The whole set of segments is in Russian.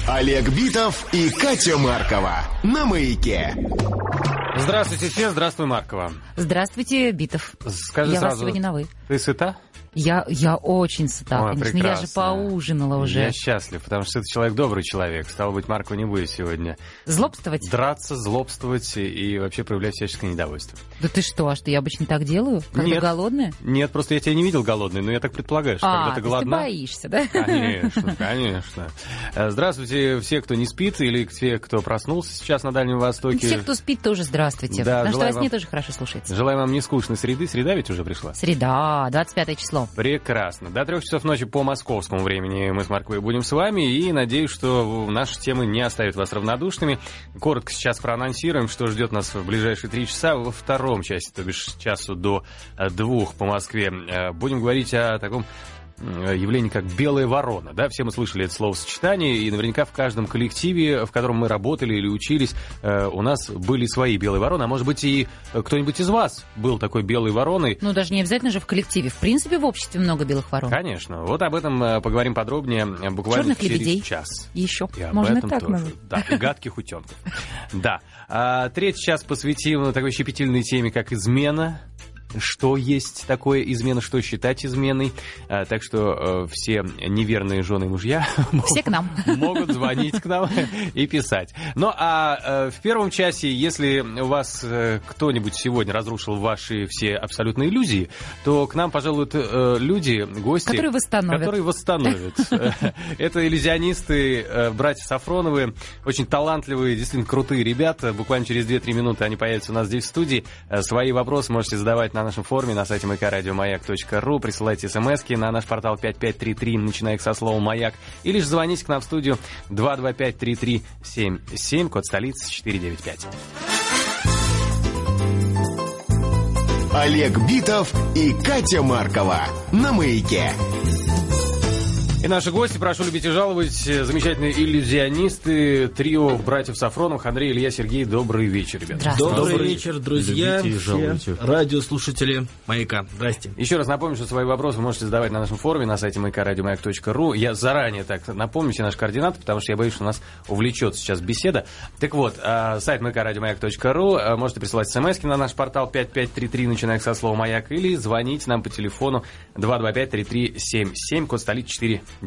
Олег Битов и Катя Маркова на Маяке. Здравствуйте все, здравствуй, Маркова. Здравствуйте, Битов. Скажи я сразу, вас сегодня на «вы». Ты сыта? Я очень сыта, Ой, конечно. прекрасно. Я же поужинала уже. Я счастлив, потому что ты человек, добрый человек. Стало быть, Маркова не будет сегодня Злобствовать? драться, злобствовать и вообще проявлять всяческое недовольство. Да ты что, а что, я обычно так делаю? Когда Нет. голодная? Нет, просто я тебя не видел голодной, но я так предполагаю, что когда ты то есть голодна... ты боишься, да? Конечно, конечно. Здравствуйте все, кто не спит, или все, кто проснулся сейчас на Дальнем Востоке. Все, кто спит, тоже здравствуйте. Да, потому что во желаю сне вам- тоже хорошо слушается. Желаем вам не скучной среды. Среда ведь уже пришла? Среда, 25 число. Прекрасно. До 3 часов ночи по московскому времени мы с Марковой будем с вами. И надеюсь, что наши темы не оставят вас равнодушными. Коротко сейчас проанонсируем, что ждет нас в ближайшие 3 часа. Во втором часе, то бишь с часу до 2 по Москве, будем говорить о таком явление, как белая ворона. Да? Все мы слышали это словосочетание, и наверняка в каждом коллективе, в котором мы работали или учились, у нас были свои белые вороны. А может быть, и кто-нибудь из вас был такой белой вороной. Ну, даже не обязательно же в коллективе. В принципе, в обществе много белых ворон. Конечно. Вот об этом поговорим подробнее буквально Черных через лебедей. час. Еще. И об Можно этом и так тоже. назвать. Да, и гадких утенков. Да. Третий час посвятим такой щепетильной теме, как измена. Что есть такое измена, что считать изменой. Так что все неверные жены и мужья Все к нам. могут звонить к нам и писать. Ну, а в первом часе, если у вас кто-нибудь сегодня разрушил ваши все абсолютные иллюзии, то к нам пожалуют люди, гости, Которые восстановят. Это иллюзионисты, братья Сафроновы, очень талантливые, действительно крутые ребята. Буквально через 2-3 минуты они появятся у нас здесь в студии. Свои вопросы можете задавать на нашем форуме на сайте mаяк.ру, присылайте смски на наш портал 5533, начиная их со слова «Маяк», или же звоните к нам в студию 225-3377, код столицы 495. Олег Битов и Катя Маркова на Маяке. И наши гости, прошу любить и жаловать, замечательные иллюзионисты, трио братьев Сафроновых, Андрей, Илья, Сергей. Добрый вечер, ребята. Здравствуйте. Добрый вечер, друзья, Любите и все жалуйте. радиослушатели Маяка. Здрасте. Еще раз напомню, что свои вопросы вы можете задавать на нашем форуме на сайте mаяк.ру. Я заранее так напомню все наши координаты, потому что я боюсь, что нас увлечет сейчас беседа. Так вот, сайт mаяк.ру, можете присылать смски на наш портал 5533, начиная со слова «Маяк», или звонить нам по телефону 225-3377, код столицы 495.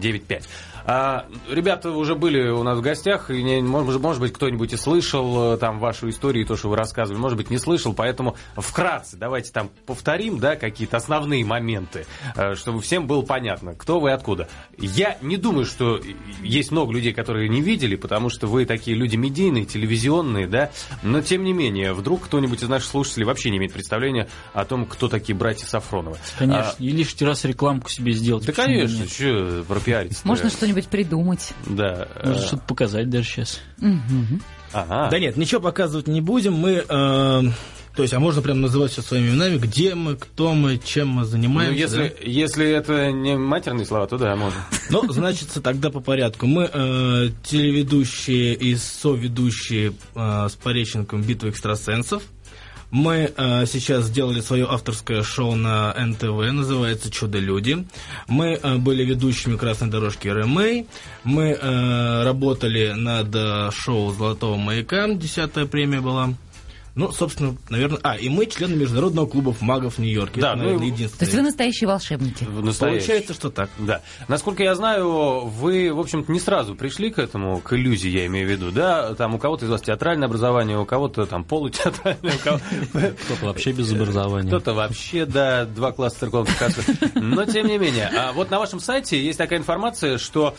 Ребята уже были у нас в гостях, и может быть, кто-нибудь и слышал там вашу историю, то, что вы рассказывали, может быть, не слышал, поэтому вкратце давайте там повторим, да, какие-то основные моменты, чтобы всем было понятно, кто вы и откуда. Я не думаю, что есть много людей, которые не видели, потому что вы такие люди медийные, телевизионные, да, но тем не менее, вдруг кто-нибудь из наших слушателей вообще не имеет представления о том, кто такие братья Сафроновы. Конечно, и лишний раз рекламку себе сделать. Да, почему конечно, нет? что пропиариться. Можно что-нибудь придумать. Да. Может что-то показать даже сейчас. Ага. Да нет, ничего показывать не будем. Мы, то есть, а можно прям называть все своими именами, где мы, кто мы, чем мы Ну, занимаемся. если это не матерные слова, то да, можно. Ну, значит, тогда по порядку. Мы телеведущие и соведущие с Пореченковым «Битвы экстрасенсов». Мы сейчас сделали свое авторское шоу на НТВ, называется «Чудо-люди». Мы были ведущими «Красной дорожки РМА». Мы работали над шоу «Золотого маяка», 10-я премия была. Ну, собственно, наверное... и мы члены Международного клуба магов в Нью-Йорке. Да, это, наверное, То есть вы единственное. настоящие волшебники. Получается, что так. Да. Насколько я знаю, вы, в общем-то, не сразу пришли к этому, к иллюзии, я имею в виду, да? Там у кого-то из вас театральное образование, у кого-то там полутеатральное, Кто-то вообще без образования. кто-то вообще, да, 2 класса церковных кассов. Но, тем не менее, вот на вашем сайте есть такая информация, что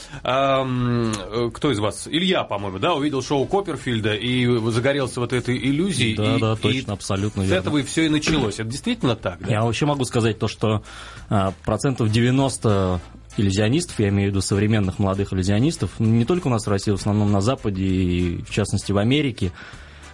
кто из вас? Илья, по-моему, да, увидел шоу Копперфильда и загорелся вот этой иллюзией. Да, и точно, абсолютно с верно. этого и все и началось. Это действительно так, да? Я вообще могу сказать то, что 90% иллюзионистов, я имею в виду современных молодых иллюзионистов, не только у нас в России, в основном на Западе и, в частности, в Америке,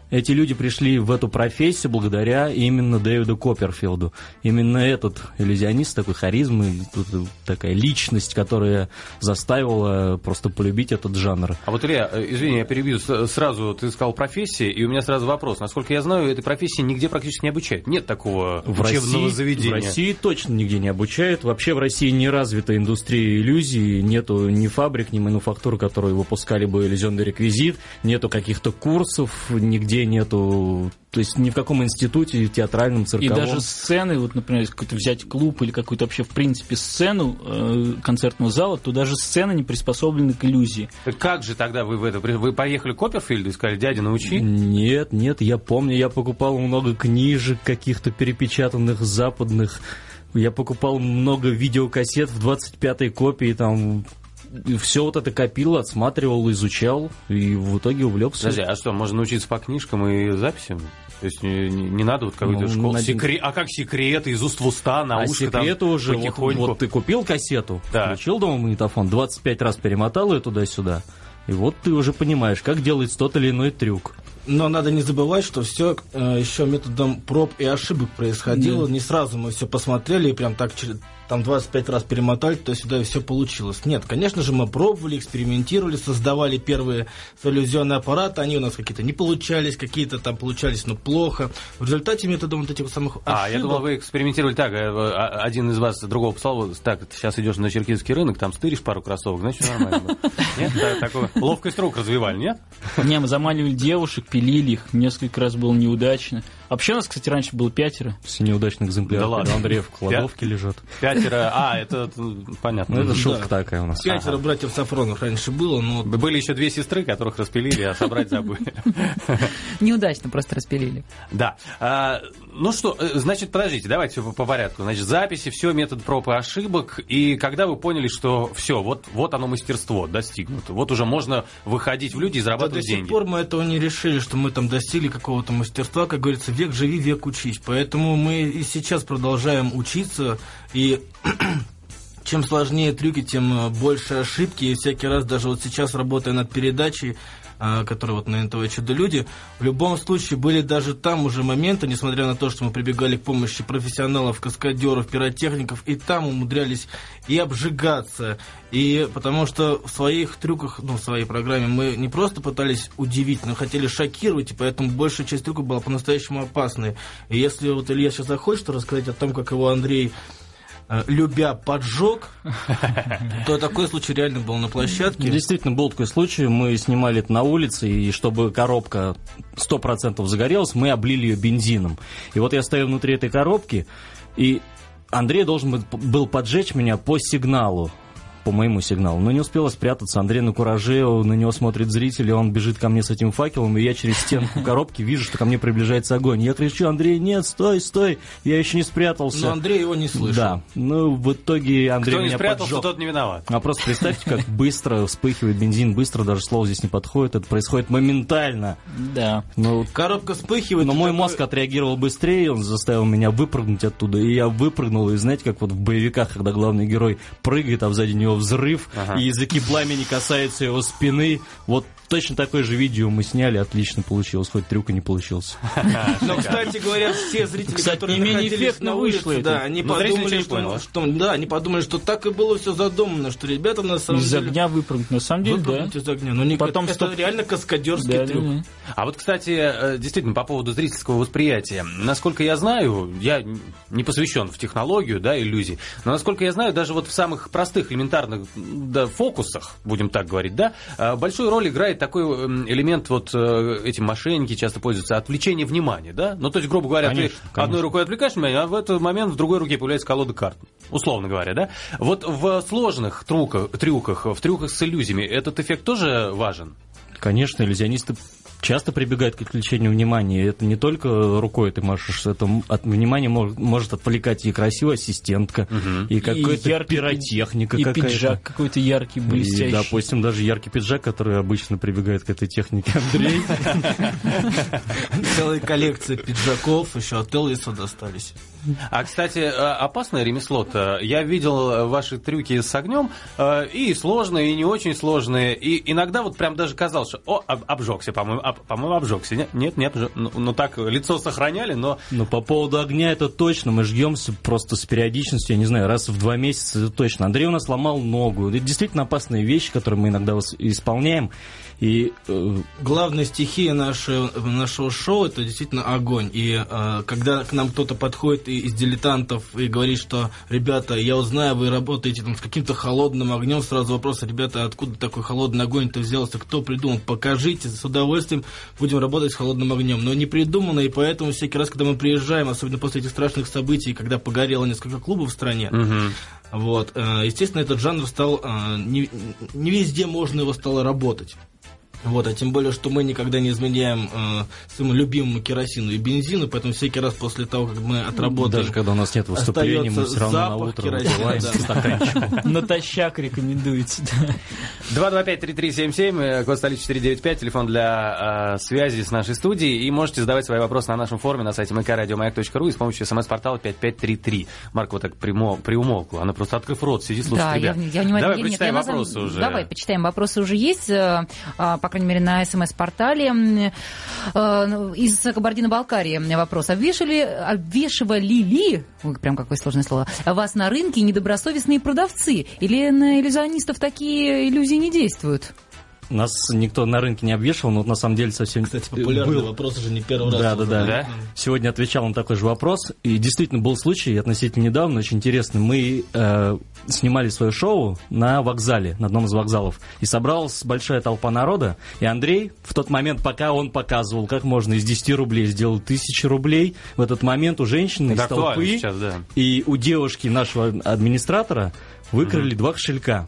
Эти люди пришли в эту профессию благодаря именно Дэвиду Копперфилду. Именно этот иллюзионист, такой харизмы, такая личность, которая заставила просто полюбить этот жанр. А вот, Илья, извини, я перебью. Сразу ты сказал профессия, и у меня сразу вопрос. Насколько я знаю, этой профессии нигде практически не обучают. Нет такого учебного заведения. В России точно нигде не обучают. Вообще в России не развита индустрия иллюзий. Нету ни фабрик, ни мануфактур, которые выпускали бы иллюзионный реквизит. Нету каких-то курсов, нигде нету, то есть ни в каком институте театральном, цирковом. И даже сцены, вот, например, какой-то взять клуб или какую-то вообще, в принципе, сцену концертного зала, то даже сцены не приспособлены к иллюзии. Как же тогда вы поехали к Копперфильду и сказали: дядя, научи? Нет, я помню, я покупал много книжек каких-то перепечатанных западных, я покупал много видеокассет в 25-й копии, там... Все вот это копил, отсматривал, изучал и в итоге увлекся. Подожди, а что, можно научиться по книжкам и записям? То есть не надо вот какой-то школы? А как секреты, из уст в уста, на ушко там секреты уже, потихоньку? Вот ты купил кассету, да, включил дома магнитофон, 25 раз перемотал ее туда-сюда, и вот ты уже понимаешь, как делается тот или иной трюк. Но надо не забывать, что все еще методом проб и ошибок происходило. Не сразу мы все посмотрели и прям так там 25 раз перемотали туда-сюда, и все получилось. Нет, конечно же, мы пробовали, экспериментировали, создавали первые иллюзионные аппараты. Они у нас какие-то не получались, какие-то там получались, но плохо. В результате методом вот этих самых ошибок... я думал, вы экспериментировали так. Один из вас другого послал: так, ты сейчас идешь на черкизский рынок, там стыришь пару кроссовок, значит, все нормально. Нет? Такую ловкость рук развивали, нет? Не, мы заманивали девушек, пилили их, несколько раз было неудачно. Вообще у нас, кстати, раньше было 5. Все неудачные экземпляры. Да ладно. У Андрея в кладовке лежат. 5, это понятно. Это шутка такая у нас. 5 братьев Сафронов раньше было, но... Были еще 2 сестры, которых распилили, а собрать забыли. Неудачно просто распилили. Да. Ну что, значит, подождите, давайте по порядку. Значит, записи, все, метод проб и ошибок. И когда вы поняли, что все, вот оно мастерство достигнуто, вот уже можно выходить в люди и зарабатывать деньги. До сих пор мы этого не решили, что мы там достигли какого-то мастерства. Как говорится, век живи, век учись. Поэтому мы и сейчас продолжаем учиться. И чем сложнее трюки, тем больше ошибки. И всякий раз, даже вот сейчас, работая над передачей, которые вот на НТВ «Чудо-люди», в любом случае были даже там уже моменты, несмотря на то, что мы прибегали к помощи профессионалов, каскадеров, пиротехников, и там умудрялись и обжигаться, и потому что в своих трюках, в своей программе мы не просто пытались удивить, но хотели шокировать, и поэтому большая часть трюков была по-настоящему опасной. И если вот Илья сейчас захочет рассказать о том, как его Андрей, любя, поджег, то такой случай реально был на площадке. Действительно, был такой случай. Мы снимали это на улице, и чтобы коробка 100% загорелась, мы облили ее бензином. И вот я стою внутри этой коробки, и Андрей должен был поджечь меня по сигналу. По моему сигналу, но не успела спрятаться. Андрей на кураже, на него смотрит зрители, он бежит ко мне с этим факелом, и я через стенку коробки вижу, что ко мне приближается огонь. Я кричу: Андрей, нет, стой, я еще не спрятался. Но Андрей его не слышал. Да, в итоге Андрей меня поджег. Кто не спрятался, тот не виноват. А просто представьте, как быстро вспыхивает бензин, быстро, даже слово здесь не подходит, это происходит моментально. Да. Коробка вспыхивает. Но мой мозг отреагировал быстрее, он заставил меня выпрыгнуть оттуда, и я выпрыгнул, и знаете, как вот в боевиках, когда главный герой прыгает, а сзади него взрыв, и языки пламени касаются его спины. Вот точно такое же видео мы сняли, отлично получилось, хоть трюк и не получился. Но, кстати говоря, все зрители, которые находились на улице, они подумали, что так и было все задумано, что ребята на самом деле... Из огня выпрыгнуть, на самом деле, да. Из огня, но потом это реально каскадерский трюк. А вот, кстати, действительно, по поводу зрительского восприятия. Насколько я знаю, я не посвящен в технологию, иллюзий, но насколько я знаю, даже вот в самых простых, элементарных фокусах, будем так говорить, большую роль играет такой элемент, вот эти мошенники часто пользуются, отвлечение внимания, да? Ну, то есть, грубо говоря, конечно. Одной рукой отвлекаешь меня, а в этот момент в другой руке появляется колода карт, условно говоря, да? Вот в сложных трюках, в трюках с иллюзиями этот эффект тоже важен? Конечно, иллюзионисты часто прибегают к отвлечению внимания. Это не только рукой ты машешь, это от внимания может отвлекать и красивая ассистентка, и какая-то пиротехника, и пиджак какой-то яркий, блестящий. И, допустим, даже яркий пиджак, который обычно прибегает к этой технике Андрей. Целая коллекция пиджаков еще от Элвиса достались. А, кстати, опасное ремесло-то. Я видел ваши трюки с огнем, и сложные, и не очень сложные. И иногда вот прям даже казалось, что обжегся, по-моему, а по-моему, обжегся. Нет, ну так, лицо сохраняли, но... Ну, по поводу огня это точно. Мы жгемся просто с периодичностью, я не знаю, раз в 2 месяца, это точно. Андрей у нас сломал ногу. Это действительно опасные вещи, которые мы иногда исполняем. И главная стихия нашего шоу — это действительно огонь. И когда к нам кто-то подходит из дилетантов и говорит, что, ребята, я узнаю, вы работаете там с каким-то холодным огнем, сразу вопрос: ребята, откуда такой холодный огонь-то взялся, кто придумал? Покажите, с удовольствием будем работать с холодным огнем. Но не придумано, и поэтому всякий раз, когда мы приезжаем, особенно после этих страшных событий, когда погорело несколько клубов в стране, вот, естественно, этот жанр стал, не везде можно его стало работать. Вот, а тем более, что мы никогда не изменяем своему любимому керосину и бензину, поэтому всякий раз после того, как мы отработаем... Даже когда у нас нет выступлений, мы все равно на утро выпиваем стаканчик. Натощак рекомендуете. 225-3377, код столицы 495, телефон для связи с нашей студией. И можете задавать свои вопросы на нашем форуме на сайте mkradiomayak.ru и с помощью смс-портала 5533. Марк вот так приумолкла, она просто, открыв рот, сидит, слушает ребят. Давай прочитаем вопросы уже. Давай, почитаем. Вопросы уже есть, по крайней мере, на СМС-портале. Из Кабардино-Балкарии вопрос. Обвешивали ли, прям какое сложное слово, вас на рынке недобросовестные продавцы? Или на иллюзионистов такие иллюзии не действуют? Нас никто на рынке не обвешивал, но на самом деле совсем... Кстати, популярный вопрос уже не первый раз. Да. Сегодня отвечал на такой же вопрос. И действительно был случай, относительно недавно, очень интересный. Мы снимали свое шоу на вокзале, на одном из вокзалов. И собралась большая толпа народа. И Андрей в тот момент, пока он показывал, как можно из 10 рублей сделать 1000 рублей, в этот момент у женщины из толпы сейчас, и у девушки нашего администратора выкрали 2 кошелька.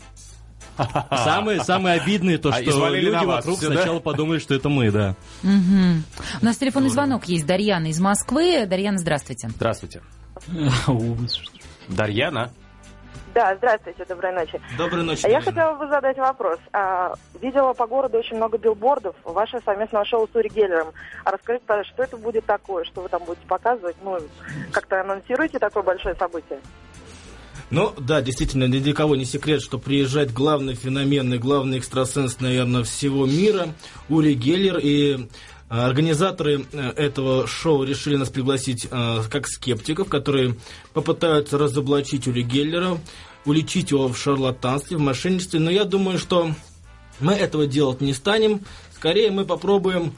Самое обидное то, что люди вокруг сначала подумали, что это мы, да. У нас телефонный звонок есть. Дарьяна из Москвы. Дарьяна, здравствуйте. Здравствуйте. Дарьяна? Да, здравствуйте, доброй ночи. Доброй ночи. Я хотела бы задать вопрос. Видела по городу очень много билбордов ваше совместное шоу с Ури Геллером. А расскажите, пожалуйста, что это будет такое, что вы там будете показывать? Ну, как-то анонсируете такое большое событие? Ну, да, действительно, ни для кого не секрет, что приезжает главный феномен и главный экстрасенс, наверное, всего мира, Ури Геллер, и организаторы этого шоу решили нас пригласить как скептиков, которые попытаются разоблачить Ури Геллера, уличить его в шарлатанстве, в мошенничестве, но я думаю, что мы этого делать не станем, скорее мы попробуем...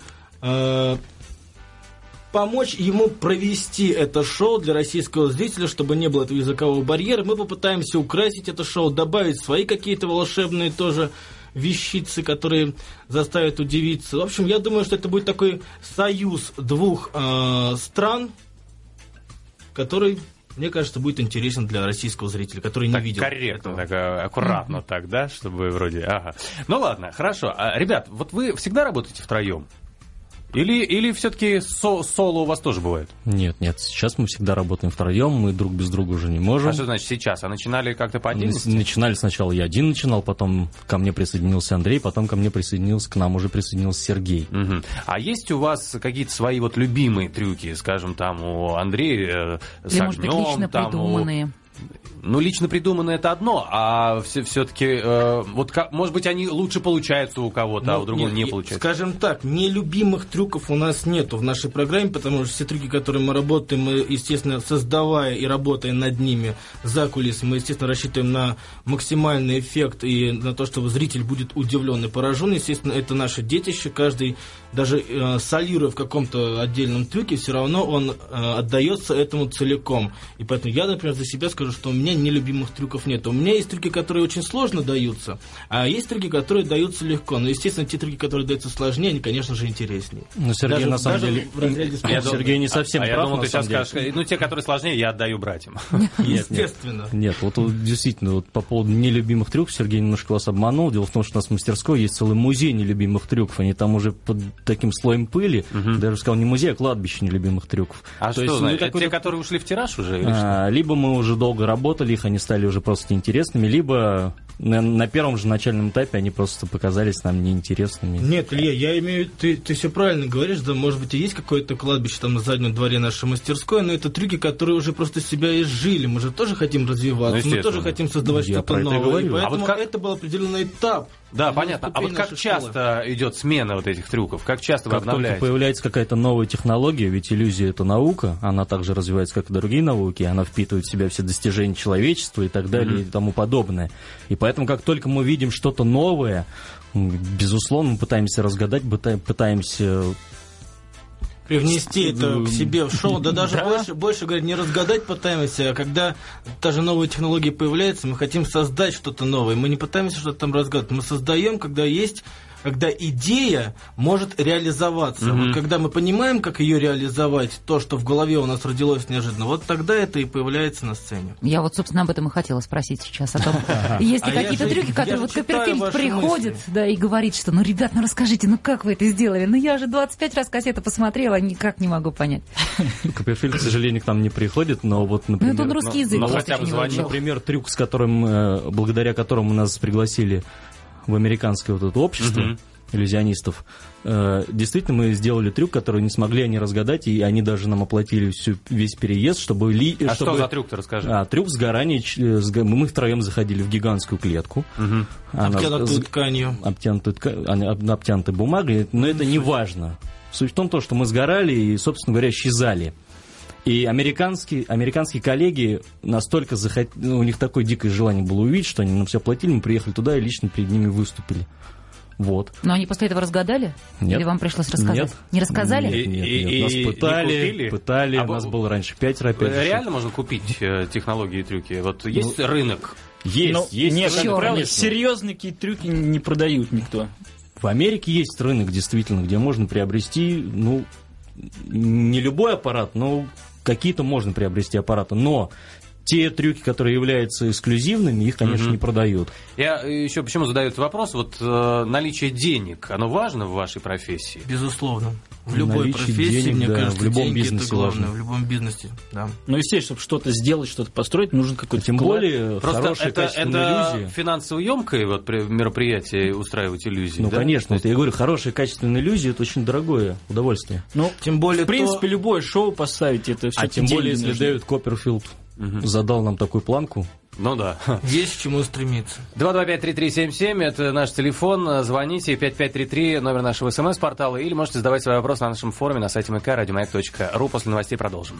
помочь ему провести это шоу для российского зрителя, чтобы не было этого языкового барьера. Мы попытаемся украсить это шоу, добавить свои какие-то волшебные тоже вещицы, которые заставят удивиться. В общем, я думаю, что это будет такой союз 2 стран, который, мне кажется, будет интересен для российского зрителя, который не видел. Корректно, так, аккуратно так, да, чтобы вроде... Ага. Ну ладно, хорошо. Ребят, вот вы всегда работаете втроем? Или все-таки соло у вас тоже бывает? Нет, сейчас мы всегда работаем втроем, мы друг без друга уже не можем. А что значит сейчас? А начинали как-то по отдельности? Начинали сначала я один начинал, потом ко мне присоединился Андрей, потом к нам уже присоединился Сергей. Угу. А есть у вас какие-то свои вот любимые трюки, скажем, там у Андрея с или, огнем? Может быть, лично придуманные? Ну, лично придуманное это одно, а все-таки, вот, может быть, они лучше получаются у кого-то, а у другого не получается. Скажем так, нелюбимых трюков у нас нету в нашей программе, потому что все трюки, которые мы работаем, мы, естественно, создавая и работая над ними за кулисами, мы, естественно, рассчитываем на максимальный эффект и на то, чтобы зритель будет удивлен и поражен. Естественно, это наше детище, каждый, даже солируя в каком-то отдельном трюке, все равно он отдается этому целиком. И поэтому я, например, за себя скажу, что у меня нелюбимых трюков нет. У меня есть трюки, которые очень сложно даются, а есть трюки, которые даются легко. Но, естественно, те трюки, которые даются сложнее, они, конечно же, интереснее. Но Сергей, на самом деле, Сергей не совсем прав, я думал, на ты самом сейчас деле. скажешь, те, которые сложнее, я отдаю братьям. Естественно. Нет, вот действительно, вот по поводу нелюбимых трюков Сергей немножко вас обманул. Дело в том, что у нас в мастерской есть целый музей нелюбимых трюков. Они там уже под таким слоем пыли, даже сказал, не музей, а кладбище нелюбимых трюков. А что, значит, те, которые ушли в тираж уже? Либо мы уже долго работали, их они стали уже просто неинтересными, либо на первом же начальном этапе они просто показались нам неинтересными. Нет, Илья, я имею... Ты все правильно говоришь, да, может быть, и есть какое-то кладбище там на заднем дворе нашей мастерской, но это трюки, которые уже просто себя изжили. Мы же тоже хотим развиваться, мы тоже хотим создавать что-то новое. И поэтому это был определенный этап. Да, понятно. А вот как часто идет смена вот этих трюков? Как часто вы обновляете? Как только появляется какая-то новая технология, ведь иллюзия — это наука, она также развивается, как и другие науки, она впитывает в себя все достижения человечества и так далее и тому подобное. И поэтому, как только мы видим что-то новое, безусловно, мы пытаемся разгадать, пытаемся... привнести это к себе в шоу, да даже больше говорить, не разгадать пытаемся, а когда та же новая технология появляется, мы хотим создать что-то новое, мы не пытаемся что-то там разгадать, мы создаем, когда идея может реализоваться. Вот когда мы понимаем, как ее реализовать, то, что в голове у нас родилось неожиданно, вот тогда это и появляется на сцене. Я вот, собственно, об этом и хотела спросить сейчас. О том, есть ли какие-то трюки, которые вот Копперфильд приходит, да, и говорит, что, ну, ребят, ну расскажите, ну как вы это сделали? Ну я же 25 раз кассету посмотрела, никак не могу понять. Копперфильд, к сожалению, к нам не приходит, но вот, например... Ну, это он русский язык. Например, трюк, благодаря которому нас пригласили в американское вот это общество иллюзионистов. Действительно, мы сделали трюк, который не смогли они разгадать, и они даже нам оплатили весь переезд, чтобы... Что за трюк-то, расскажи? Трюк сгорания... Мы втроем заходили в гигантскую клетку. Обтянутую тканью. Обтянутой бумагой, но это не важно. Суть в том, что мы сгорали и, собственно говоря, исчезали. И американские коллеги настолько у них такое дикое желание было увидеть, что они нам все оплатили, мы приехали туда и лично перед ними выступили. Вот. Но они после этого разгадали? Нет. Или вам пришлось рассказать? Нет. Не рассказали? Нет. Нас пытали. У нас было раньше 5 раз. Реально можно купить технологии и трюки? Вот есть рынок? Есть. Нет, как правило, серьезные какие-то трюки не продают никто. В Америке есть рынок, действительно, где можно приобрести, не любой аппарат, но какие-то можно приобрести аппараты, но те трюки, которые являются эксклюзивными, их, конечно, не продают. Я еще почему задаю этот вопрос? Вот наличие денег, оно важно в вашей профессии? Безусловно. В любой профессии, денег, мне кажется, в любом деньги бизнесе это главное. важно. В любом бизнесе, да. Ну, естественно, чтобы что-то сделать, что-то построить, нужен какой-то Тем вклад. более, хорошая качественная иллюзия. Это финансово емкое мероприятие устраивать иллюзии? Ну, да? конечно, это я говорю, хорошая качественная иллюзия — это очень дорогое удовольствие. Ну, тем более, в принципе, любое шоу поставить, это все. А тем более, если Дэвид Копперфильд задал нам такую планку. Ну да. Есть к чему стремиться. 225-3377, это наш телефон. Звоните, 5533, номер нашего СМС-портала, или можете задавать свой вопрос на нашем форуме на сайте mk.radiomayak.ru. После новостей продолжим.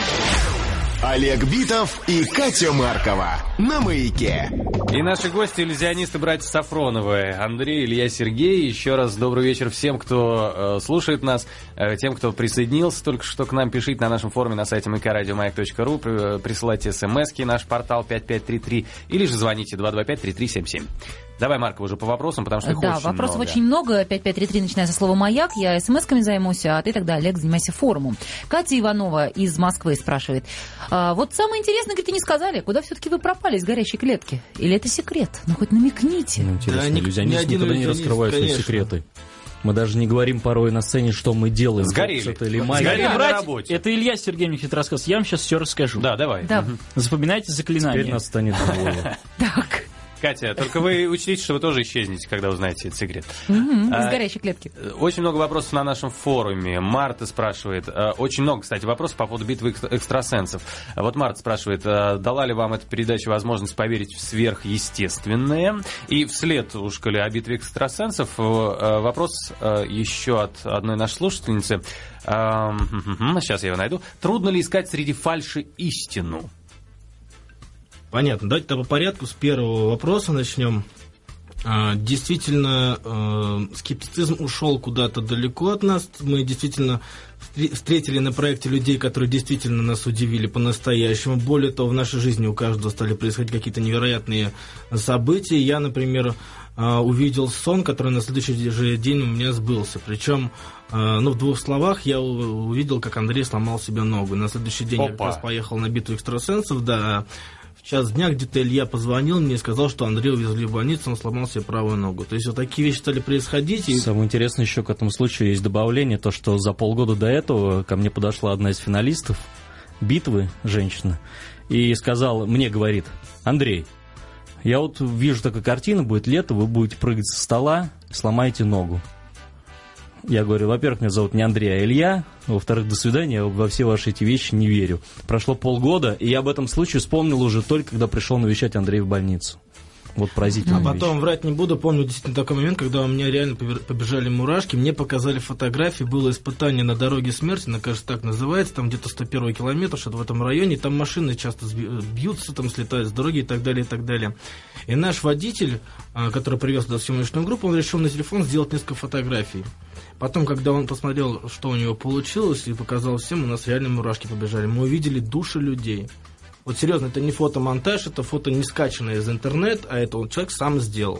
Олег Битов и Катя Маркова на «Маяке». И наши гости, иллюзионисты, братья Сафроновы, Андрей, Илья, Сергей. Еще раз добрый вечер всем, кто слушает нас, тем, кто присоединился только что к нам. Пишите на нашем форуме на сайте mk.radiomayak.ru, присылайте смски, наш портал 5533, или же звоните 225-3377. Давай, Маркова, уже по вопросам, потому что их очень много. Да, вопросов очень много. 5533, начиная со слова «Маяк». Я смс-ками займусь, а ты тогда, Олег, занимайся форумом. Катя Иванова из Москвы спрашивает. Вот самое интересное, говорит, и не сказали, куда все-таки вы пропали из горящей клетки? Или это секрет? Ну, хоть намекните. Ну, интересно, иллюзионисты никогда не раскрывают свои секреты. Мы даже не говорим порой на сцене, что мы делаем. Сгорели. Сгорели на работе. Это Илья Сергеевич это рассказывает. Я вам сейчас все расскажу. Да, давай. Да. Запоминайте заклинание. Теперь нас станет двое. Так. Катя, только вы учтите, что вы тоже исчезнете, когда узнаете этот секрет. Из горящей клетки. Очень много вопросов на нашем форуме. Марта спрашивает, очень много, кстати, вопросов по поводу битвы экстрасенсов. Вот Марта спрашивает, дала ли вам эта передача возможность поверить в сверхъестественное? И вслед, уж коли о битве экстрасенсов, вопрос еще от одной нашей слушательницы. Сейчас я его найду. Трудно ли искать среди фальши истину? Понятно. Давайте по порядку с первого вопроса начнем. Действительно, скептицизм ушел куда-то далеко от нас. Мы действительно встретили на проекте людей, которые действительно нас удивили по-настоящему. Более того, в нашей жизни у каждого стали происходить какие-то невероятные события. Я, например, увидел сон, который на следующий же день у меня сбылся. Причем, в двух словах, я увидел, как Андрей сломал себе ногу. На следующий день я как раз поехал на битву экстрасенсов, да. В час дня где-то Илья позвонил мне и сказал, что Андрея увезли в больницу, он сломал себе правую ногу. То есть вот такие вещи стали происходить. И... Самое интересное еще к этому случаю есть добавление, то, что за полгода до этого ко мне подошла одна из финалистов битвы, женщина, и сказала, мне говорит, Андрей, Я вот вижу такая картина, будет лето, вы будете прыгать со стола, сломаете ногу. Я говорю, во-первых, меня зовут не Андрей, а Илья. Во-вторых, до свидания, я во все ваши эти вещи не верю. Прошло полгода, и я об этом случае вспомнил уже только, когда пришел навещать Андрея в больницу. Вот поразительная А потом, вещь. врать не буду, помню действительно такой момент, когда у меня реально побежали мурашки, мне показали фотографии, было испытание на дороге смерти, она, кажется, так называется, там где-то 101 километр, что-то в этом районе, там машины часто бьются, там слетают с дороги и так далее, и так далее. И наш водитель, который привез туда съемочную группу, он решил на телефон сделать несколько фотографий. Потом, когда он посмотрел, что у него получилось, и показал всем, у нас реально мурашки побежали. Мы увидели души людей. Вот серьезно, это не фотомонтаж, это фото не скачанное из интернета, а это он человек сам сделал.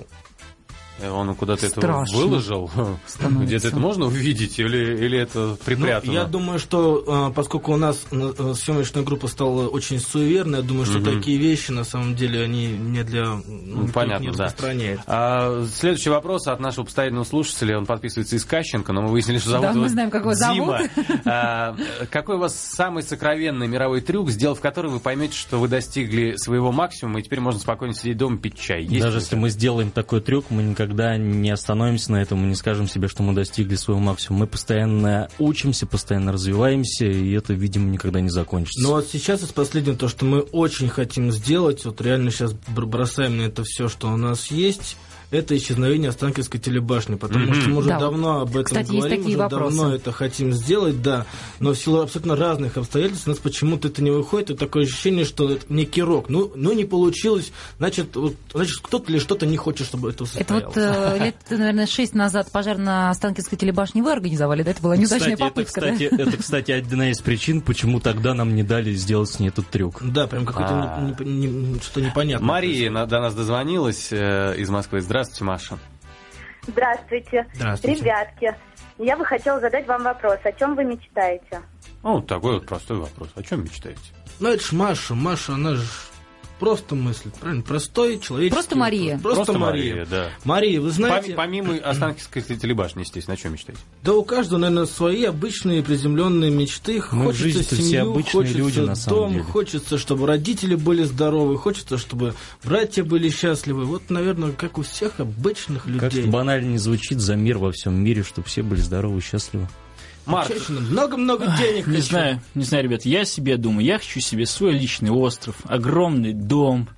Он куда-то это Страшно выложил? становится. Где-то это можно увидеть? Или это припрятано? Я думаю, что поскольку у нас съемочная группа стала очень суеверной, я думаю, что такие вещи, на самом деле, они не для... понятно, не да. распространяют. Следующий вопрос от нашего постоянного слушателя. Он подписывается из Кащенко, но мы выяснили, что зовут Да, его мы знаем, как его Дима. зовут. Какой у вас самый сокровенный мировой трюк, сделав который вы поймете, что вы достигли своего максимума, и теперь можно спокойно сидеть дома, пить чай? Есть Даже ли если мы сделаем такой трюк, мы никогда не остановимся на этом, мы не скажем себе, что мы достигли своего максимума. Мы постоянно учимся, постоянно развиваемся, и это, видимо, никогда не закончится. Но вот сейчас из последнего, то, что мы очень хотим сделать, вот реально сейчас бросаем на это все, что у нас есть, это исчезновение Останкинской телебашни, потому что мы уже Да. давно об этом Кстати, говорим, есть такие уже вопросы. давно это хотим сделать, да, но в силу абсолютно разных обстоятельств у нас почему-то это не выходит, и такое ощущение, что это некий рок. Ну не получилось, значит кто-то или что-то не хочет, чтобы это состоялось. Это вот лет, наверное, 6 назад пожар на Останкинской телебашне вы организовали, да? Это была неудачная попытка, да? Это, кстати, одна из причин, почему тогда нам не дали сделать с ней этот трюк. Да, прям какое-то что-то непонятное. Мария до нас дозвонилась из Москвы. Здравствуйте, Маша. Здравствуйте. Здравствуйте. Ребятки, я бы хотела задать вам вопрос. О чем вы мечтаете? Ну, такой вот простой вопрос. О чем мечтаете? Ну, это ж Маша. Маша, она же просто мыслит, правильно? Простой человеческий. Просто Мария. вопрос. Просто Мария. да. Мария, вы знаете... Помимо Останкинской телебашни, естественно, о чем мечтаете? Да у каждого, наверное, свои обычные приземленные мечты. Мы в Хочется жизни-то все семью, обычные хочется люди, на самом дом, деле. хочется, чтобы родители были здоровы, хочется, чтобы братья были счастливы. Вот, наверное, как у всех обычных Как людей. это банально не звучит, за мир во всем мире, чтобы все были здоровы и счастливы. Марк, Женщина, много-много денег Не хочу. знаю, ребят, я себе думаю, я хочу себе свой личный остров, огромный дом.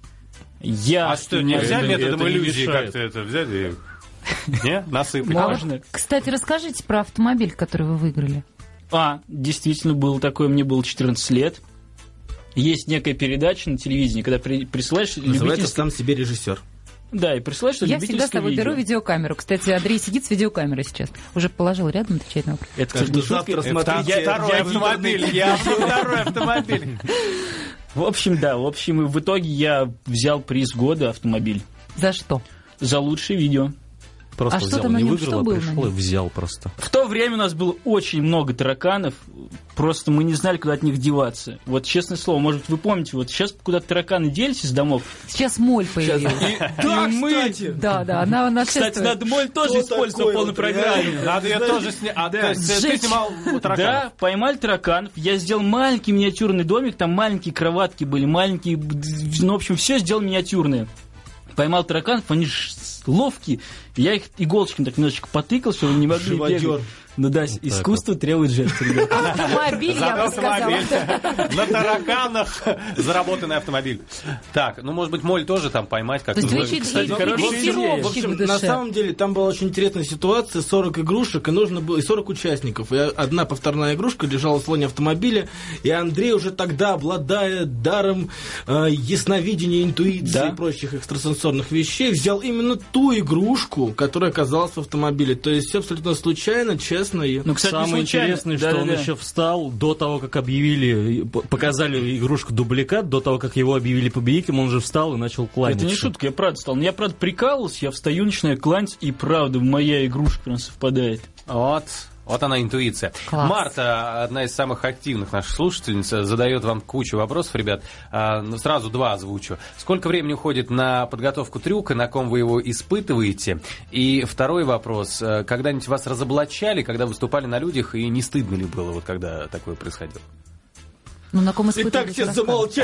а что, нельзя это методом не иллюзии мешает. как-то это взять и... Не? Насыпать? А вот, Можно. кстати, расскажите про автомобиль, который вы выиграли. Действительно, было такое, мне было 14 лет. Есть некая передача на телевидении, когда присылаешь Называется любительское... «Сам себе режиссер». Да, и присылаешь Я всегда с любительское тобой беру видео. видеокамеру. Кстати, Андрей сидит с видеокамерой сейчас. Уже положил рядом, отвечает на вопрос. Это, кстати, не шутка. Завтра смотрите. Второй автомобиль, второй автомобиль. В общем, и в итоге я взял приз года автомобиль За что? за лучшее видео. Просто А что взял, там на не нем? выиграл, Что а было на пришел и нем? взял просто. В то время у нас было очень много тараканов, просто мы не знали, куда от них деваться. Вот, честное слово, может, вы помните, вот сейчас куда-то тараканы делись из домов. Сейчас моль появилась. Да, И мы- кстати. Да, она нашествует. Кстати, надо моль тоже Что использовать такое в полной вот, программе. реально? Надо ее тоже снять. А, то есть ты Сжечь. снимал у тараканов? Да, поймали тараканов. Я сделал маленький миниатюрный домик, там маленькие кроватки были, маленькие... Ну, в общем, все сделал миниатюрное. Поймал тараканов, они ж ловкие. Я их иголочками так немножечко потыкал, чтобы они не могли Живодер. бегать. Ну да, искусство требует жертв, ребят. Автомобиль, я Зато бы сказала. автомобиль. На тараканах заработанный автомобиль. Так, ну, может быть, моль тоже там поймать как-то. То есть вы еще Кстати, и хорошая идея. дрессировщик В общем, в душе. на самом деле, там была очень интересная ситуация, 40 игрушек, и нужно было, и 40 участников. И одна повторная игрушка лежала в слоне автомобиля, и Андрей уже тогда, обладая даром ясновидения, интуиции Да. и прочих экстрасенсорных вещей, взял именно ту игрушку, которая оказалась в автомобиле. То есть все абсолютно случайно, честно. И... Ну, кстати, не Самое случайно. интересное, что он Да-да-да. еще встал до того, как объявили, показали игрушку дубликат, до того, как его объявили победителем, он уже встал и начал кланяться. Это не шутка, я правда стал. Я правда прикалывался, я встаю, начинаю кланяться, и правда, моя игрушка прям совпадает. Вот она интуиция. Класс. Марта, одна из самых активных наших слушательниц, задает вам кучу вопросов, ребят. Сразу два озвучу. Сколько времени уходит на подготовку трюка, на ком вы его испытываете? И второй вопрос. Когда-нибудь вас разоблачали, когда выступали на людях, и не стыдно ли было, вот когда такое происходило? Ну, на ком И испытывали, так все замолчали,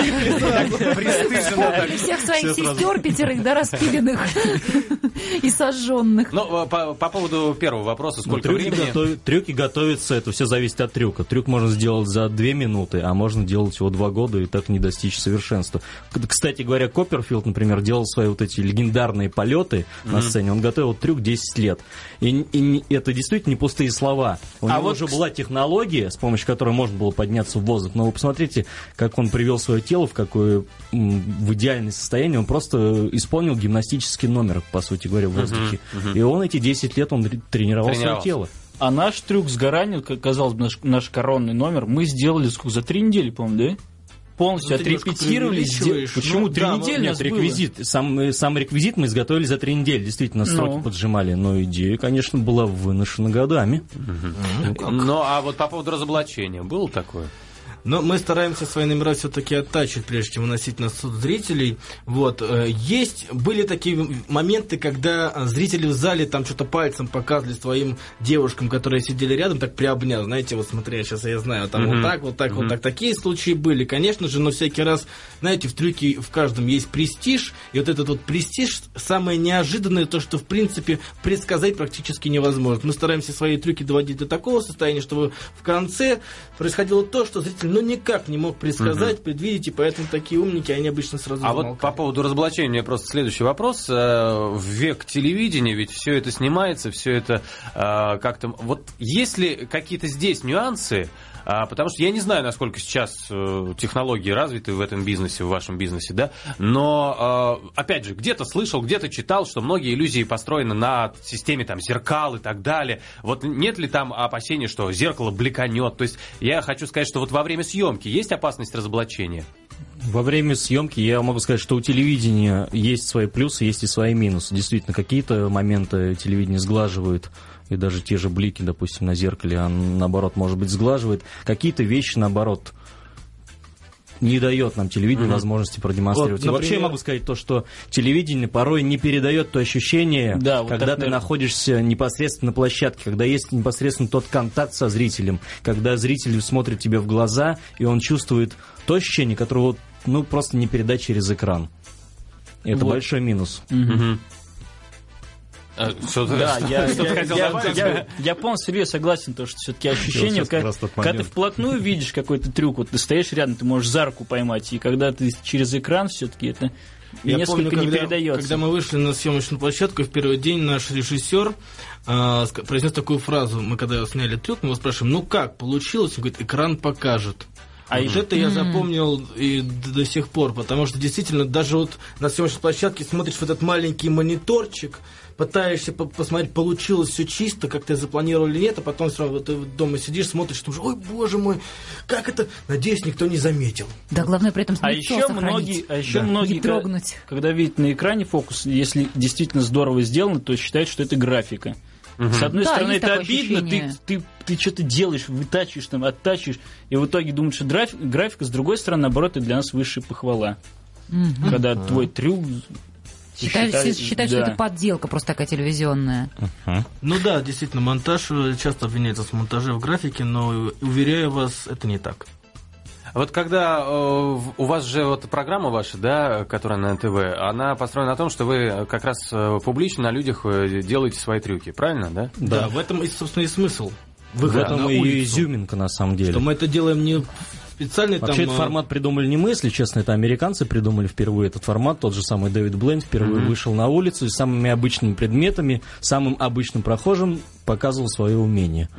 И всех своих сестер 5, да, распиленных и сожженных. Ну, по поводу первого вопроса, сколько времени? Трюки готовятся, это все зависит от трюка. Трюк можно сделать за 2 минуты, а можно делать всего 2 года и так не достичь совершенства. Кстати говоря, Копперфилд, например, делал свои вот эти легендарные полеты на сцене. Он готовил трюк 10 лет. И это действительно не пустые слова. У него уже была технология, с помощью которой можно было подняться в воздух. Но вы посмотрите, как он привел свое тело в идеальное состояние. Он просто исполнил гимнастический номер, по сути говоря, в воздухе. И он эти 10 лет тренировал свое тело. А наш трюк сгорания, как казалось бы, наш коронный номер, мы сделали за 3 недели, по-моему, да? Полностью отрепетировали. Почему 3 недели? Нет, реквизит. Сам реквизит мы изготовили за 3 недели. Действительно, сроки поджимали. Но идея, конечно, была выношена годами. Ну, а вот по поводу разоблачения, было такое? Но мы стараемся свои номера все-таки оттачивать, прежде чем выносить на суд зрителей. Вот. Были такие моменты, когда зрители в зале там что-то пальцем показывали своим девушкам, которые сидели рядом, так приобняв. Знаете, вот смотри, сейчас я знаю, там вот так. Такие случаи были, конечно же, но всякий раз, знаете, в трюке в каждом есть престиж, и вот этот вот престиж самое неожиданное, то, что, в принципе, предсказать практически невозможно. Мы стараемся свои трюки доводить до такого состояния, чтобы в конце происходило то, что зритель никак не мог предсказать, предвидеть, и поэтому такие умники, они обычно сразу замолкают. Вот по поводу разоблачения у меня просто следующий вопрос. В век телевидения ведь все это снимается, все это как-то... Вот есть ли какие-то здесь нюансы? Потому что я не знаю, насколько сейчас технологии развиты в этом бизнесе, в вашем бизнесе, да, но, опять же, где-то слышал, где-то читал, что многие иллюзии построены на системе там зеркал и так далее. Вот нет ли там опасений, что зеркало бликанет? То есть я хочу сказать, что вот во время съемки есть опасность разоблачения? Во время съемки я могу сказать, что у телевидения есть свои плюсы, есть и свои минусы. Действительно, какие-то моменты телевидение сглаживают, и даже те же блики, допустим, на зеркале, наоборот, может быть, сглаживает. Какие-то вещи, наоборот, не дает нам телевидение возможности продемонстрировать. Вот, например... И вообще я могу сказать то, что телевидение порой не передает то ощущение, когда ты находишься непосредственно на площадке, когда есть непосредственно тот контакт со зрителем, когда зритель смотрит тебе в глаза, и он чувствует то ощущение, которое просто не передать через экран. Это большой минус. Я полностью серьезно согласен, что все-таки ощущение, когда ты вплотную видишь какой-то трюк, вот ты стоишь рядом, ты можешь за руку поймать, и когда ты через экран, все-таки это несколько не передается. Когда мы вышли на съемочную площадку, в первый день наш режиссер произнес такую фразу, мы когда сняли трюк, мы его спрашиваем, ну как получилось? Он говорит, экран покажет. А это я запомнил и до сих пор, потому что действительно даже вот на съемочной площадке смотришь в этот маленький мониторчик, пытаешься посмотреть, получилось все чисто, как ты запланировал или нет, а потом все равно ты дома сидишь, смотришь, думаешь, ой, боже мой, как это, надеюсь, никто не заметил. Да, главное при этом лицо сохранить. Многие, когда видят на экране фокус, если действительно здорово сделано, то считают, что это графика. С одной стороны, это обидно, ты что-то делаешь, вытачиваешь, оттачиваешь, и в итоге думаешь, что графика, с другой стороны, наоборот, это для нас высшая похвала. Когда твой трюк... Считают, что это подделка просто такая телевизионная. Ну да, действительно, монтаж часто обвиняется в монтаже в графике, но, уверяю вас, это не так. Вот когда у вас же вот программа ваша, да, которая на НТВ, она построена на том, что вы как раз публично на людях делаете свои трюки, правильно, да? Да, в этом, собственно, и смысл. В этом и изюминка, на самом деле. Что мы это делаем не специально. Вообще этот формат придумали не мы, если честно, это американцы придумали впервые этот формат. Тот же самый Дэвид Блейн впервые вышел на улицу и самыми обычными предметами, самым обычным прохожим показывал свое умение.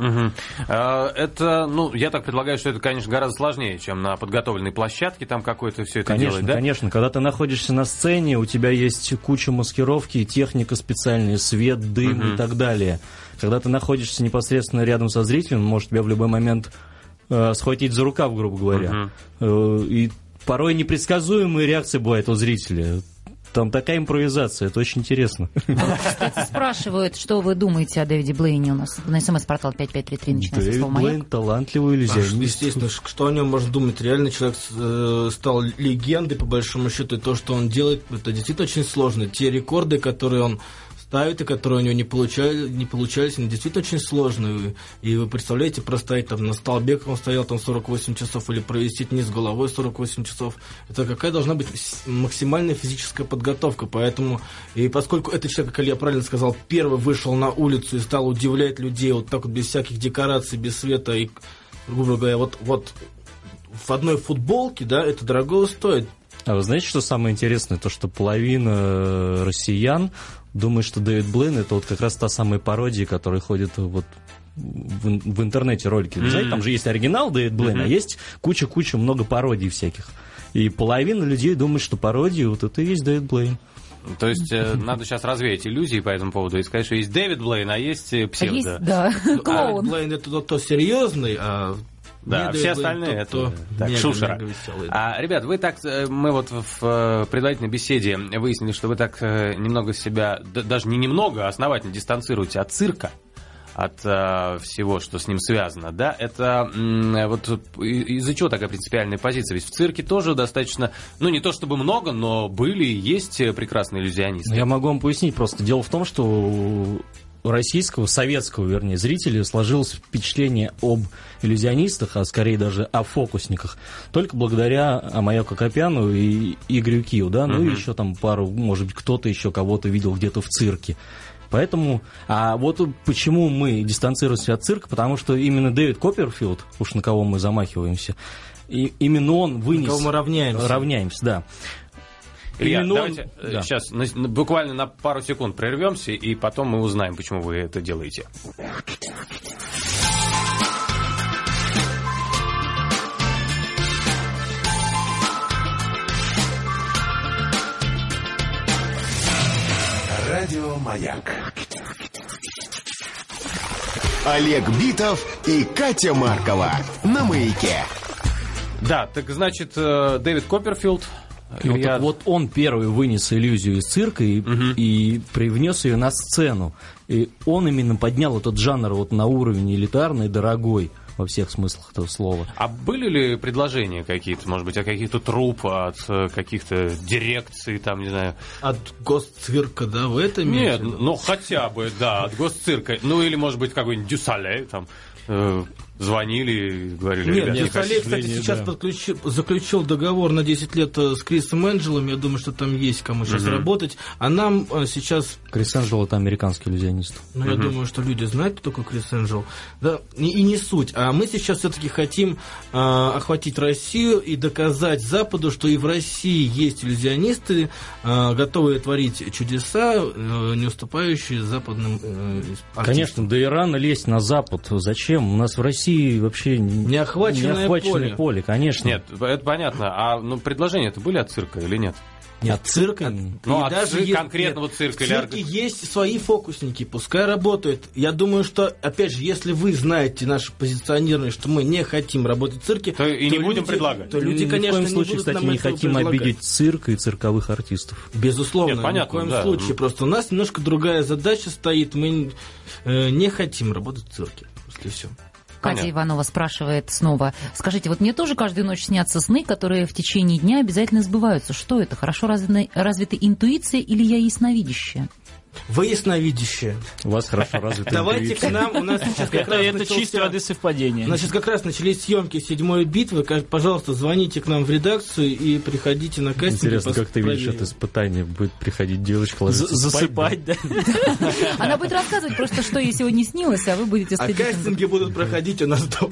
Это, я так предполагаю, что это, конечно, гораздо сложнее, чем на подготовленной площадке там какое-то все это делать, да? Конечно, когда ты находишься на сцене, у тебя есть куча маскировки, техника специальная, свет, дым и так далее. Когда ты находишься непосредственно рядом со зрителем, он может тебя в любой момент схватить за рукав, грубо говоря. И порой непредсказуемые реакции бывают у зрителя. Там такая импровизация, это очень интересно. Кстати, спрашивают, что вы думаете о Дэвиде Блейне у нас на СМС-портал 5533, начинается слово «Маяк». Дэвид Блейн талантливый иллюзионист. Естественно, что о нем можно думать. Реально человек стал легендой, по большому счету, и то, что он делает, это действительно очень сложно. Те рекорды, которые он ставит, и которые у него не получались, они действительно очень сложные. И вы представляете, простоять там на столбе, как он стоял там 48 часов, или провести вниз головой 48 часов. Это какая должна быть максимальная физическая подготовка. Поэтому, и поскольку этот человек, как Илья правильно сказал, первый вышел на улицу и стал удивлять людей вот так вот, без всяких декораций, без света, и, грубо говоря, вот в одной футболке, да, это дорого стоит. А вы знаете, что самое интересное? То, что половина россиян думает, что Дэвид Блейн — это вот как раз та самая пародия, которая ходит вот в интернете ролики. Вы знаете, там же есть оригинал Дэвид Блейн, а есть куча много пародий всяких. И половина людей думает, что пародия вот это и есть Дэвид Блейн. То есть надо сейчас развеять иллюзии по этому поводу и сказать, что есть Дэвид Блейн, а есть псевдо. Есть, да, клоун. Блейн — это тот серьезный, а... Да, все остальные это шушера. Ребят, вы так, мы вот в предварительной беседе выяснили, что вы так немного себя, даже не немного, а основательно дистанцируете от цирка, от всего, что с ним связано, да? Это вот из-за чего такая принципиальная позиция? Ведь в цирке тоже достаточно, ну не то чтобы много, но были и есть прекрасные иллюзионисты. Я могу вам пояснить просто. Дело в том, что у российского, советского, вернее, зрителя сложилось впечатление об иллюзионистах, а скорее даже о фокусниках, только благодаря Амаяку Акопяну и Игорю Кию, да, ну и еще там пару, может быть, кто-то еще кого-то видел где-то в цирке. Поэтому, а вот почему мы дистанцируемся от цирка, потому что именно Дэвид Копперфилд, уж на кого мы замахиваемся, и именно он вынес... На кого мы равняемся. Равняемся, да. Илья, давайте сейчас буквально на пару секунд прервемся, и потом мы узнаем, почему вы это делаете. Радио Маяк. Олег Битов и Катя Маркова на Маяке. Да, так значит, Дэвид Копперфилд... Вот он первый вынес иллюзию из цирка и привнес ее на сцену. И он именно поднял этот жанр вот на уровень элитарный, дорогой во всех смыслах этого слова. А были ли предложения какие-то, может быть, от каких-то труп, от каких-то дирекций, там, не знаю... От госцирка, да, в этом? Нет, ну хотя бы, да, от госцирка. Ну или, может быть, какой-нибудь Дюсале, там... звонили и говорили... Нет, Дюсале, кстати, сейчас заключил договор на 10 лет с Крисом Энджелом. Я думаю, что там есть кому сейчас работать. А нам сейчас... Крис Энджел — это американский иллюзионист. Ну, я думаю, что люди знают, кто такой Крис Энджел. Да, и не суть. А мы сейчас все-таки хотим охватить Россию и доказать Западу, что и в России есть иллюзионисты, готовые творить чудеса, не уступающие западным артистам. Конечно, да и рано лезть на Запад. Зачем? У нас в России вообще неохваченное поле, конечно. Нет, это понятно. А предложения-то были от цирка или нет? Нет, цирка. Ну, от конкретного цирка. В цирке есть свои фокусники, пускай работают. Я думаю, что, опять же, если вы знаете наше позиционирование, что мы не хотим работать в цирке, то и не будем предлагать. То люди, конечно, ни в коем случае, кстати, не хотим обидеть цирк и цирковых артистов. Безусловно, нет, понятно, ни в коем случае. Просто у нас немножко другая задача стоит. Мы не хотим работать в цирке. Если все. Катя Понятно. Иванова спрашивает снова. Скажите, вот мне тоже каждую ночь снятся сны, которые в течение дня обязательно сбываются. Что это? Хорошо развита интуиция или я ясновидящая? Вы ясновидящие. У вас хорошо развита Давайте к нам, у нас сейчас как раз это чистой воды совпадение. Значит, как раз начались съемки 7-й битвы. Пожалуйста, звоните к нам в редакцию и приходите на кастинг. Интересно, как ты видишь это испытание? Будет приходить девочка, ложиться засыпать, да? Она будет рассказывать просто, что ей сегодня снилось, а вы будете следить. А кастинги будут проходить у нас дома.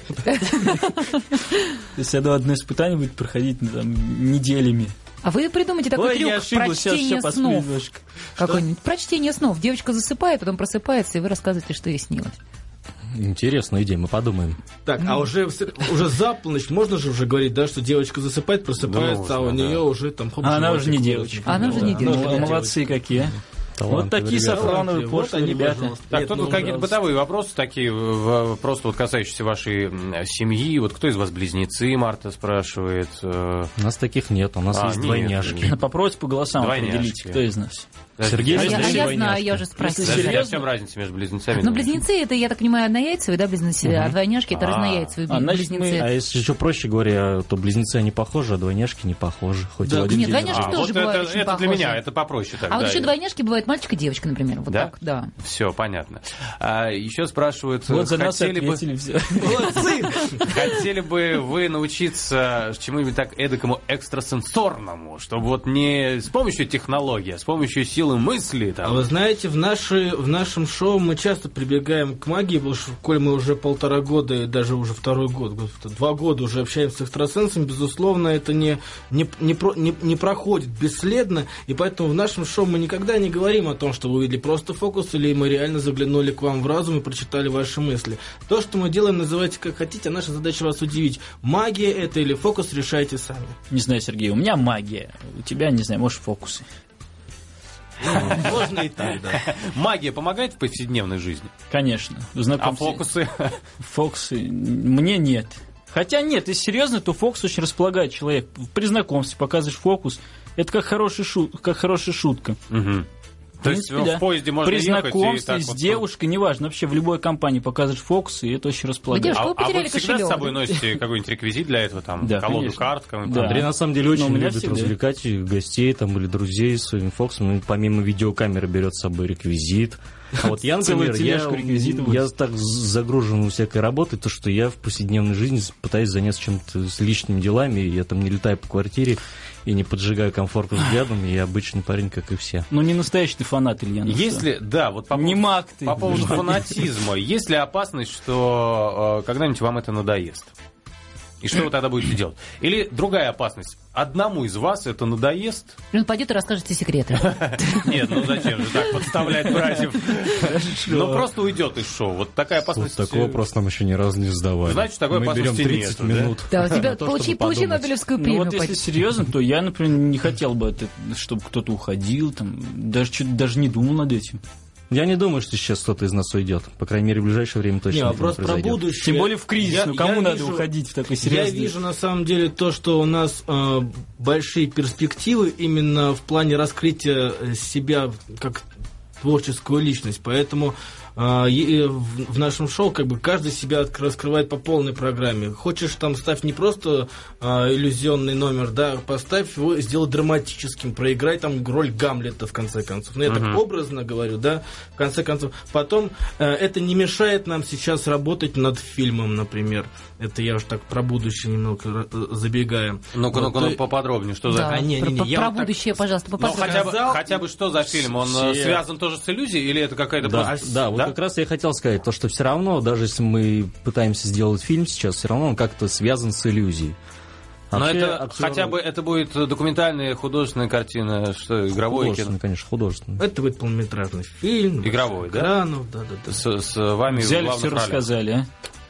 То есть одно испытание будет проходить неделями. А вы придумайте такой трюк прочтения снов. Какой-нибудь прочтение снов. Девочка засыпает, потом просыпается, и вы рассказываете, что ей снилось. Интересная идея, мы подумаем. Так, а уже за полночь можно же уже говорить, да, что девочка засыпает, просыпается, а у нее уже там... Она уже не девочка. Она уже не девочка. Молодцы какие. Вот такие сафрановые пошлые ребята. Так, тут какие-то бытовые вопросы такие, просто вот касающиеся вашей семьи. Вот кто из вас близнецы, Марта спрашивает. У нас таких нет, у нас есть двойняшки. Попробуйте по голосам определить, кто из нас. Сергей, Я знаю, я уже спросила. Подожди, а в чем разница между близнецами? Ну, близнецы, это, я так понимаю, однояйцевые, да, близнецы, а двойняшки это разнояйцевые близнецы. А если еще проще говоря, то близнецы они похожи, а двойняшки не похожи. Хоть Да. в один Нет, день. двойняшки тоже вот бывают очень это похожи. для меня, это попроще так. А вот да. еще двойняшки бывают мальчик и девочка, например. Вот Да? так, да. Все, понятно. Еще спрашивают, Вот за нас хотели бы... ответили все. Хотели бы вы научиться чему-нибудь так эдакому экстрасенсорному, чтобы вот не с помощью технологии, а с помощью силы мысли? А Там. вы знаете, в нашем шоу мы часто прибегаем к магии, потому что, коль мы уже 1,5 года, и даже уже 2 года, 2 года уже общаемся с экстрасенсами, безусловно, это не проходит бесследно, и поэтому в нашем шоу мы никогда не говорим о том, что вы увидели просто фокус, или мы реально заглянули к вам в разум и прочитали ваши мысли. То, что мы делаем, называйте как хотите, а наша задача вас удивить. Магия это или фокус, решайте сами. Не знаю, Сергей, у меня магия. У тебя, не знаю, может, фокусы. Можно и так, да. Магия помогает в повседневной жизни? Конечно. А фокусы? Фокусы мне нет. Хотя нет, если серьезно, то фокус очень располагает человека. При знакомстве показываешь фокус, это как хорошая шутка. Угу. То есть в поезде можно при ехать знакомстве и так с вот... девушкой, неважно, вообще в любой компании показываешь фокусы, и это очень располагает. Девушка, вы потеряли вы всегда кошелек. с собой носите какой-нибудь реквизит для этого? Там, Да, колоду конечно. карт? Да. Андрей на самом деле Но очень у меня любит всегда. развлекать гостей там, или друзей своим фокусом. Он помимо видеокамеры берет с собой реквизит. А вот я, Целую например, тележку реквизитов. я так загружен у всякой работы, то что я в повседневной жизни пытаюсь заняться чем-то с личными делами. Я там не летаю по квартире и не поджигаю комфортным взглядом. Я обычный парень, как и все. Ну, не настоящий ты фанат, Илья. ну Если, да, вот по Не поводу, маг ты. по поводу фанатизма, есть ли опасность, что когда-нибудь вам это надоест? И что вы тогда будете делать? Или другая опасность. Одному из вас это надоест? Он пойдет и расскажет все секреты. Нет, ну зачем же так подставлять братьев? Ну просто уйдет из шоу. Вот такая опасность. Такой вопрос нам еще ни разу не задавали. Значит, такой Мы берем опасности 30 нету, да? минут. Да, у тебя на то, чтобы получи подумать. Нобелевскую Ну премию. вот если серьезно, то я, например, не хотел бы, чтобы кто-то уходил, там, даже не думал над этим. Я не думаю, что сейчас кто-то из нас уйдет. По крайней мере, в ближайшее время точно Не, этого вопрос не про произойдет. будущее. Тем более в кризис, ну кому надо уходить в такой серьезный... Я вижу на самом деле то, что у нас большие перспективы именно в плане раскрытия себя как творческую личность, поэтому в нашем шоу как бы каждый себя раскрывает по полной программе. Хочешь там ставь не просто иллюзионный номер, да, поставь его, сделай драматическим, проиграй там роль Гамлета в конце концов. Ну, я так образно говорю, да, в конце концов. Потом это не мешает нам сейчас работать над фильмом, например. Это я уж так про будущее немного забегаю. Ну-ка, поподробнее, что за... Да, про будущее, пожалуйста, Ну, поподробнее. хотя бы что за фильм? Он связан тоже с иллюзией или это какая-то... Да, вот как раз я хотел сказать, то, что все равно, даже если мы пытаемся сделать фильм сейчас, все равно он как-то связан с иллюзией. Но Вообще, это актер- хотя бы это будет документальная, художественная картина, что игровое художественный, кино. конечно, художественный. Это будет полнометражный фильм. Игровой, да? Экранов, да. С вами Взяли, в главных все ролях. рассказали, а?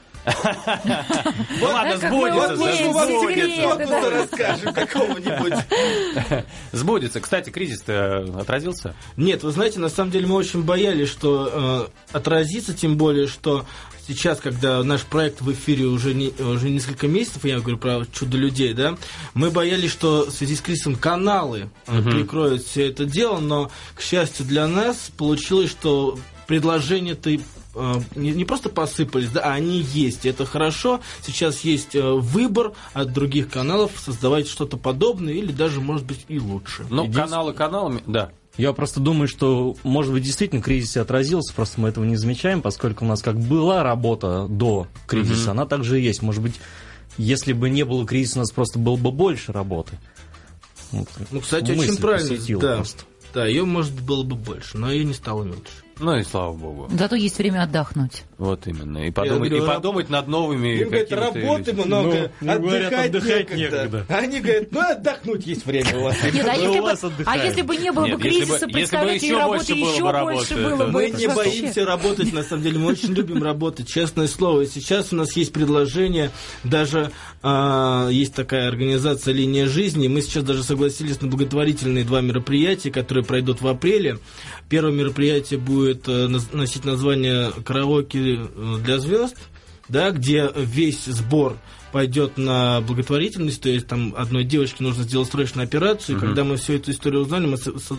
Ну ладно, как мы сбудется. умеем, да, все сбудется. секреты, да. расскажем какого-нибудь. Сбудется. Кстати, кризис-то отразился? Нет, вы знаете, на самом деле мы очень боялись, что отразится, тем более, что сейчас, когда наш проект в эфире уже несколько месяцев, я говорю про «Чудо людей», да, мы боялись, что в связи с кризисом каналы прикроют все это дело, но, к счастью для нас, получилось, что предложения-то не просто посыпались, да, а они есть. И это хорошо. Сейчас есть выбор от других каналов создавать что-то подобное или даже, может быть, и лучше. Ну, каналы каналами, да. Я просто думаю, что, может быть, действительно кризис отразился, просто мы этого не замечаем, поскольку у нас как была работа до кризиса, она также и есть. Может быть, если бы не было кризиса, у нас просто было бы больше работы. Вот, Ну, кстати, мысль очень правильно. посетила Да. просто. Да, ее, может, было бы больше, но ее не стало меньше. Ну и слава богу. Зато есть время отдохнуть. Вот именно. И говорю, подумать над новыми Им, говорят, какими-то... работы много, говорят, отдыхать некогда. А они говорят, ну, отдохнуть есть время у вас. Нет, вас отдыхаем. если бы не было бы Нет, если бы- кризиса, если бы представляете, и еще работы больше было бы еще работы, больше да. было бы. Мы Это не вообще. боимся работать, на самом деле, мы очень любим работать, честное слово. И сейчас у нас есть предложение, даже есть такая организация «Линия жизни», мы сейчас даже согласились на благотворительные 2 мероприятия, которые пройдут в апреле. Первое мероприятие будет носить название «Караоке для звезд», да, где весь сбор пойдет на благотворительность, то есть там одной девочке нужно сделать срочную операцию, и когда мы всю эту историю узнали, мы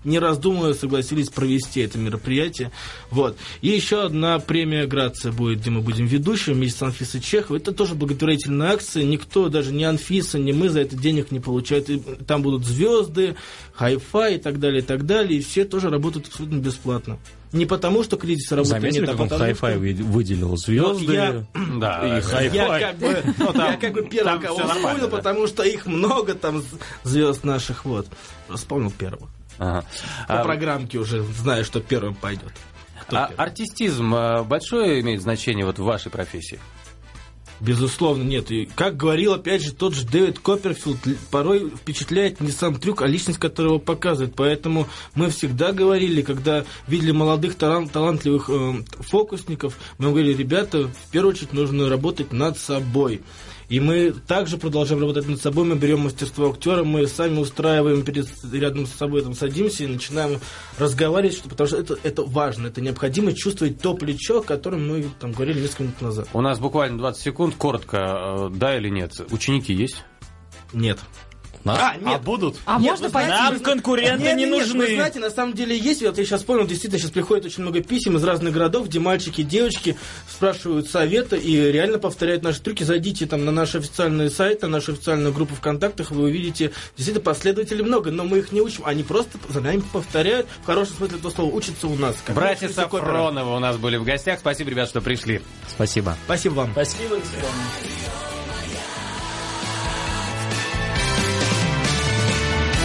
не раздумывая, согласились провести это мероприятие. Вот. И еще одна премия «Грация» будет, где мы будем ведущим вместе с Анфисой Чеховой. Это тоже благотворительная акция. Никто, даже ни Анфиса, ни мы за это денег не получают. И там будут звезды, хай-фай и так далее, и так далее. И все тоже работают абсолютно бесплатно. Не потому, что кризис работы заметили, нет, а как он потому, хай-фай выделил звезды и хай-фай. Я как бы первого кого вспомнил, потому что их много там звезд наших. Вот. Вспомнил первого. По программке уже знаю, что первым пойдет. Артистизм большое имеет значение вот в вашей профессии? Безусловно, нет. И, как говорил, опять же, тот же Дэвид Копперфилд, порой впечатляет не сам трюк, а личность, которого показывает. Поэтому мы всегда говорили, когда видели молодых, талантливых фокусников, мы говорили, ребята, в первую очередь нужно работать над собой. И мы также продолжаем работать над собой, мы берем мастерство актера, мы сами устраиваем рядом с собой, там, садимся и начинаем разговаривать, потому что это важно, это необходимо чувствовать то плечо, о котором мы там говорили несколько минут назад. У нас буквально 20 секунд, коротко, да или нет? Ученики есть? Нет. Нет. Будут? Можно пойти? Нам конкуренты не нужны. Вы знаете, на самом деле есть, вот я сейчас понял, действительно, сейчас приходит очень много писем из разных городов, где мальчики и девочки спрашивают совета и реально повторяют наши трюки. Зайдите там на наш официальный сайт, на нашу официальную группу ВКонтактах, вы увидите, действительно, последователей много, но мы их не учим, они просто за нами повторяют, в хорошем смысле этого слова, учатся у нас. Братья Сафроновы у нас были в гостях. Спасибо, ребят, что пришли. Спасибо. Спасибо вам. Спасибо, до свидания.